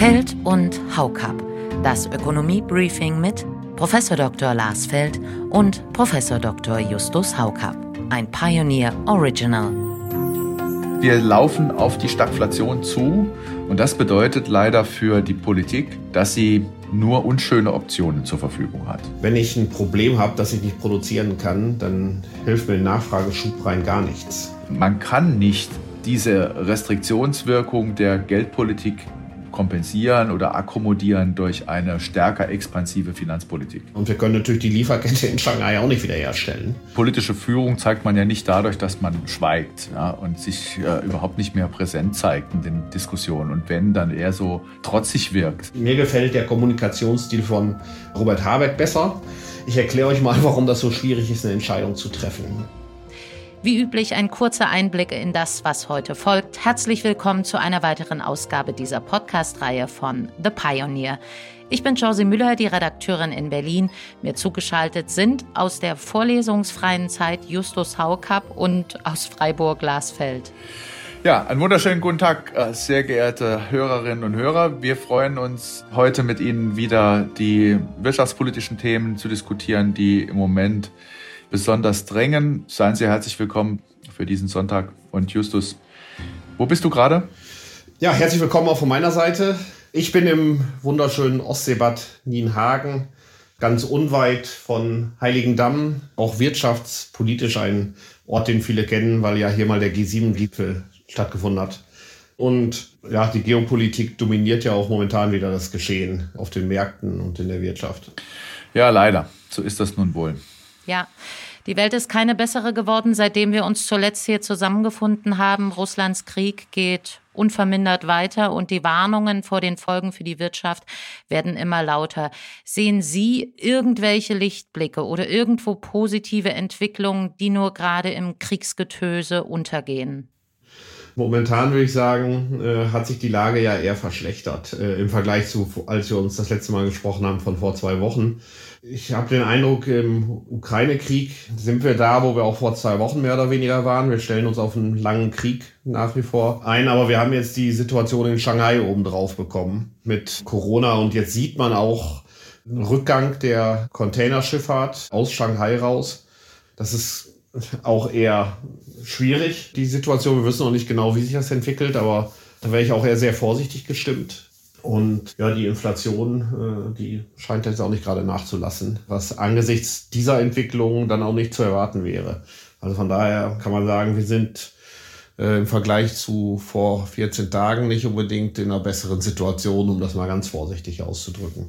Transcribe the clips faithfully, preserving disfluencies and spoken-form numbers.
Feld und Haukapp. Das Ökonomie-Briefing mit Professor Doktor Lars Feld und Professor Doktor Justus Haukapp. Ein Pioneer Original. Wir laufen auf die Stagflation zu und das bedeutet leider für die Politik, dass sie nur unschöne Optionen zur Verfügung hat. Wenn ich ein Problem habe, das ich nicht produzieren kann, dann hilft mir Nachfrageschub rein gar nichts. Man kann nicht diese Restriktionswirkung der Geldpolitik kompensieren oder akkommodieren durch eine stärker expansive Finanzpolitik. Und wir können natürlich die Lieferkette in Shanghai auch nicht wiederherstellen. Politische Führung zeigt man ja nicht dadurch, dass man schweigt, ja, und sich äh, überhaupt nicht mehr präsent zeigt in den Diskussionen. Und wenn, dann eher so trotzig wirkt. Mir gefällt der Kommunikationsstil von Robert Habeck besser. Ich erkläre euch mal, warum das so schwierig ist, eine Entscheidung zu treffen. Wie üblich ein kurzer Einblick in das, was heute folgt. Herzlich willkommen zu einer weiteren Ausgabe dieser Podcast-Reihe von The Pioneer. Ich bin Josie Müller, die Redakteurin in Berlin. Mir zugeschaltet sind aus der vorlesungsfreien Zeit Justus Haukapp und aus Freiburg Lars Feld. Ja, einen wunderschönen guten Tag, sehr geehrte Hörerinnen und Hörer. Wir freuen uns, heute mit Ihnen wieder die wirtschaftspolitischen Themen zu diskutieren, die im Moment besonders drängen. Seien Sie herzlich willkommen für diesen Sonntag. Und Justus, wo bist du gerade? Ja, herzlich willkommen auch von meiner Seite. Ich bin im wunderschönen Ostseebad Nienhagen, ganz unweit von Heiligendamm, auch wirtschaftspolitisch ein Ort, den viele kennen, weil ja hier mal der G sieben Gipfel stattgefunden hat. Und ja, die Geopolitik dominiert ja auch momentan wieder das Geschehen auf den Märkten und in der Wirtschaft. Ja, leider. So ist das nun wohl. Ja, die Welt ist keine bessere geworden, seitdem wir uns zuletzt hier zusammengefunden haben. Russlands Krieg geht unvermindert weiter und die Warnungen vor den Folgen für die Wirtschaft werden immer lauter. Sehen Sie irgendwelche Lichtblicke oder irgendwo positive Entwicklungen, die nur gerade im Kriegsgetöse untergehen? Momentan würde ich sagen, äh, hat sich die Lage ja eher verschlechtert äh, im Vergleich zu, als wir uns das letzte Mal gesprochen haben, von vor zwei Wochen. Ich habe den Eindruck, im Ukraine-Krieg sind wir da, wo wir auch vor zwei Wochen mehr oder weniger waren. Wir stellen uns auf einen langen Krieg nach wie vor ein, aber wir haben jetzt die Situation in Shanghai obendrauf bekommen mit Corona und jetzt sieht man auch einen Rückgang der Containerschifffahrt aus Shanghai raus. Das ist auch eher schwierig, die Situation. Wir wissen noch nicht genau, wie sich das entwickelt, aber da wäre ich auch eher sehr vorsichtig gestimmt. Und ja, die Inflation, äh, die scheint jetzt auch nicht gerade nachzulassen, was angesichts dieser Entwicklung dann auch nicht zu erwarten wäre. Also von daher kann man sagen, wir sind äh, im Vergleich zu vor vierzehn Tagen nicht unbedingt in einer besseren Situation, um das mal ganz vorsichtig auszudrücken.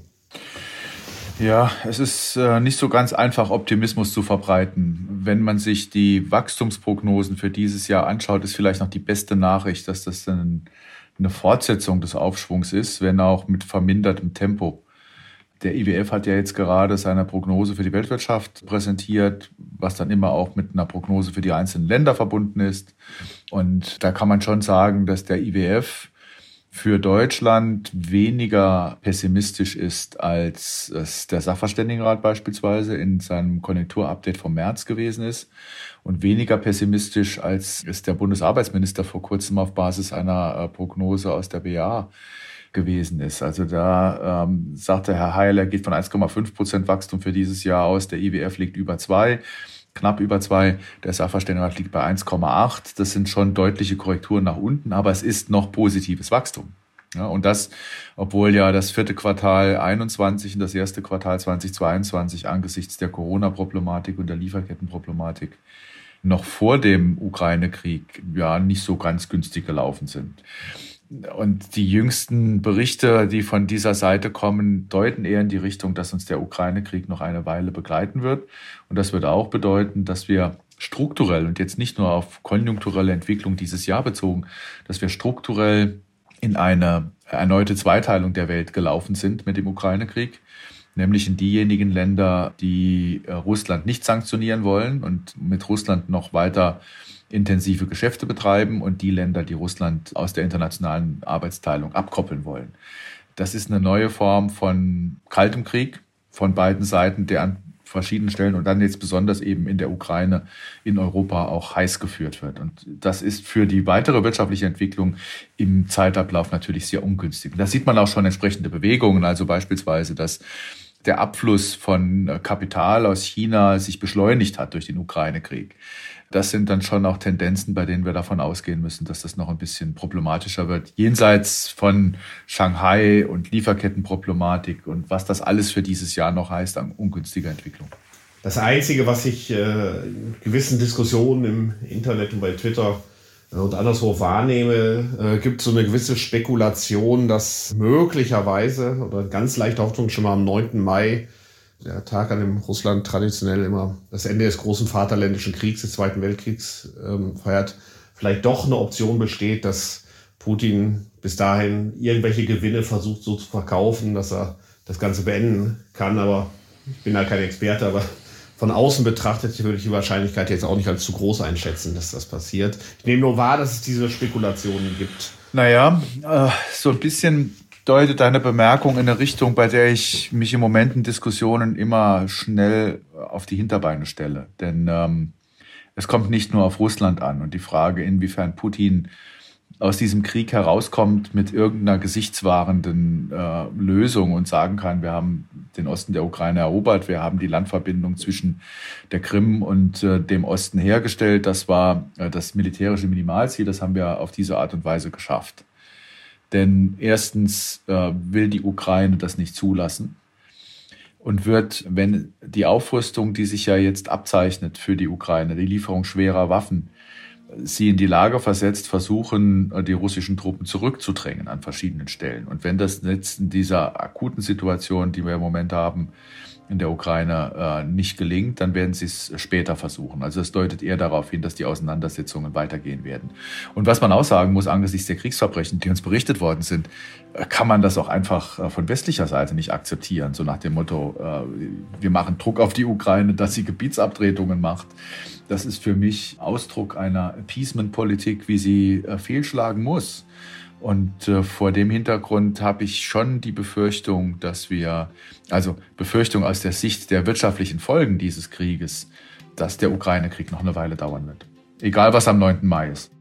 Ja, es ist äh, nicht so ganz einfach, Optimismus zu verbreiten. Wenn man sich die Wachstumsprognosen für dieses Jahr anschaut, ist vielleicht noch die beste Nachricht, dass das dann eine Fortsetzung des Aufschwungs ist, wenn auch mit vermindertem Tempo. Der I W F hat ja jetzt gerade seine Prognose für die Weltwirtschaft präsentiert, was dann immer auch mit einer Prognose für die einzelnen Länder verbunden ist. Und da kann man schon sagen, dass der I W F für Deutschland weniger pessimistisch ist, als es der Sachverständigenrat beispielsweise in seinem Konjunkturupdate vom März gewesen ist und weniger pessimistisch, als es der Bundesarbeitsminister vor kurzem auf Basis einer Prognose aus der B A gewesen ist. Also da ähm, sagte Herr Heil, er geht von eins Komma fünf Prozent Wachstum für dieses Jahr aus, der I W F liegt über zwei. Knapp über zwei, der Sachverständigenrat liegt bei eins Komma acht. Das sind schon deutliche Korrekturen nach unten, aber es ist noch positives Wachstum. Ja, und das, obwohl ja das vierte Quartal einundzwanzig und das erste Quartal zweitausendzweiundzwanzig angesichts der Corona-Problematik und der Lieferkettenproblematik noch vor dem Ukraine-Krieg ja nicht so ganz günstig gelaufen sind. Und die jüngsten Berichte, die von dieser Seite kommen, deuten eher in die Richtung, dass uns der Ukraine-Krieg noch eine Weile begleiten wird. Und das wird auch bedeuten, dass wir strukturell und jetzt nicht nur auf konjunkturelle Entwicklung dieses Jahr bezogen, dass wir strukturell in eine erneute Zweiteilung der Welt gelaufen sind mit dem Ukraine-Krieg, nämlich in diejenigen Länder, die Russland nicht sanktionieren wollen und mit Russland noch weiter intensive Geschäfte betreiben und die Länder, die Russland aus der internationalen Arbeitsteilung abkoppeln wollen. Das ist eine neue Form von kaltem Krieg von beiden Seiten, der an verschiedenen Stellen und dann jetzt besonders eben in der Ukraine, in Europa auch heiß geführt wird. Und das ist für die weitere wirtschaftliche Entwicklung im Zeitablauf natürlich sehr ungünstig. Und da sieht man auch schon entsprechende Bewegungen, also beispielsweise, dass der Abfluss von Kapital aus China sich beschleunigt hat durch den Ukraine-Krieg. Das sind dann schon auch Tendenzen, bei denen wir davon ausgehen müssen, dass das noch ein bisschen problematischer wird. Jenseits von Shanghai und Lieferkettenproblematik und was das alles für dieses Jahr noch heißt an ungünstiger Entwicklung. Das Einzige, was ich äh, in gewissen Diskussionen im Internet und bei Twitter und anderswo wahrnehme, äh, gibt es so eine gewisse Spekulation, dass möglicherweise, oder ganz leichte Hoffnung schon mal am neunten Mai, der Tag, an dem Russland traditionell immer das Ende des großen Vaterländischen Kriegs, des Zweiten Weltkriegs ähm, feiert, vielleicht doch eine Option besteht, dass Putin bis dahin irgendwelche Gewinne versucht so zu verkaufen, dass er das Ganze beenden kann. Aber ich bin da kein Experte, aber von außen betrachtet würde ich die Wahrscheinlichkeit jetzt auch nicht als zu groß einschätzen, dass das passiert. Ich nehme nur wahr, dass es diese Spekulationen gibt. Naja, äh, so ein bisschen deutet deine Bemerkung in eine Richtung, bei der ich mich im Moment in Diskussionen immer schnell auf die Hinterbeine stelle. Denn ähm, es kommt nicht nur auf Russland an. Und die Frage, inwiefern Putin aus diesem Krieg herauskommt mit irgendeiner gesichtswahrenden äh, Lösung und sagen kann, wir haben den Osten der Ukraine erobert, wir haben die Landverbindung zwischen der Krim und äh, dem Osten hergestellt. Das war äh, das militärische Minimalziel, das haben wir auf diese Art und Weise geschafft. Denn erstens äh, will die Ukraine das nicht zulassen und wird, wenn die Aufrüstung, die sich ja jetzt abzeichnet für die Ukraine, die Lieferung schwerer Waffen, sie in die Lage versetzt, versuchen, die russischen Truppen zurückzudrängen an verschiedenen Stellen. Und wenn das jetzt in dieser akuten Situation, die wir im Moment haben, in der Ukraine äh, nicht gelingt, dann werden sie es später versuchen. Also es deutet eher darauf hin, dass die Auseinandersetzungen weitergehen werden. Und was man auch sagen muss, angesichts der Kriegsverbrechen, die uns berichtet worden sind, kann man das auch einfach äh, von westlicher Seite nicht akzeptieren. So nach dem Motto, äh, wir machen Druck auf die Ukraine, dass sie Gebietsabtretungen macht. Das ist für mich Ausdruck einer Appeasement-Politik, wie sie äh, fehlschlagen muss. Und äh, vor dem Hintergrund habe ich schon die Befürchtung, dass wir, also Befürchtung aus der Sicht der wirtschaftlichen Folgen dieses Krieges, dass der Ukraine-Krieg noch eine Weile dauern wird. Egal, was am neunten Mai ist.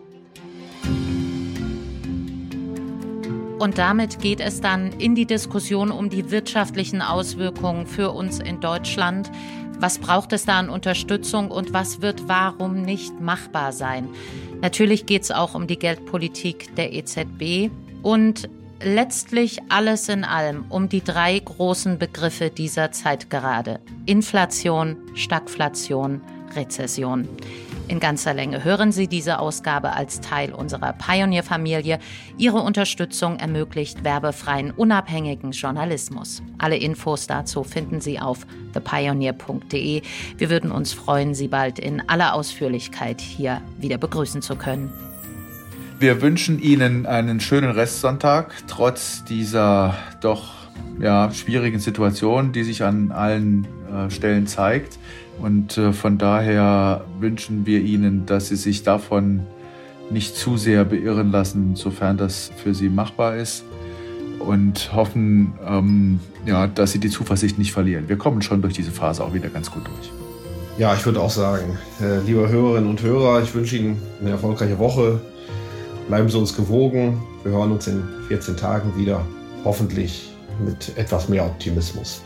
Und damit geht es dann in die Diskussion um die wirtschaftlichen Auswirkungen für uns in Deutschland. Was braucht es da an Unterstützung und was wird warum nicht machbar sein? Natürlich geht es auch um die Geldpolitik der E Z B und letztlich alles in allem um die drei großen Begriffe dieser Zeit gerade. Inflation, Stagflation, Rezession. In ganzer Länge hören Sie diese Ausgabe als Teil unserer Pioneer-Familie. Ihre Unterstützung ermöglicht werbefreien, unabhängigen Journalismus. Alle Infos dazu finden Sie auf the pioneer punkt de. Wir würden uns freuen, Sie bald in aller Ausführlichkeit hier wieder begrüßen zu können. Wir wünschen Ihnen einen schönen Restsonntag, trotz dieser doch ja, schwierigen Situation, die sich an allen äh, Stellen zeigt. Und äh, von daher wünschen wir Ihnen, dass Sie sich davon nicht zu sehr beirren lassen, sofern das für Sie machbar ist. Und hoffen, ähm, ja, dass Sie die Zuversicht nicht verlieren. Wir kommen schon durch diese Phase auch wieder ganz gut durch. Ja, ich würde auch sagen, äh, liebe Hörerinnen und Hörer, ich wünsche Ihnen eine erfolgreiche Woche. Bleiben Sie uns gewogen. Wir hören uns in vierzehn Tagen wieder. Hoffentlich mit etwas mehr Optimismus.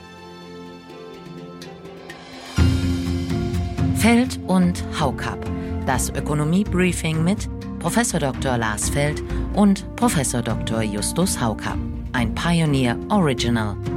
Feld und Haukapp. Das Ökonomie-Briefing mit Professor Doktor Lars Feld und Professor Doktor Justus Haukapp. Ein Pioneer Original.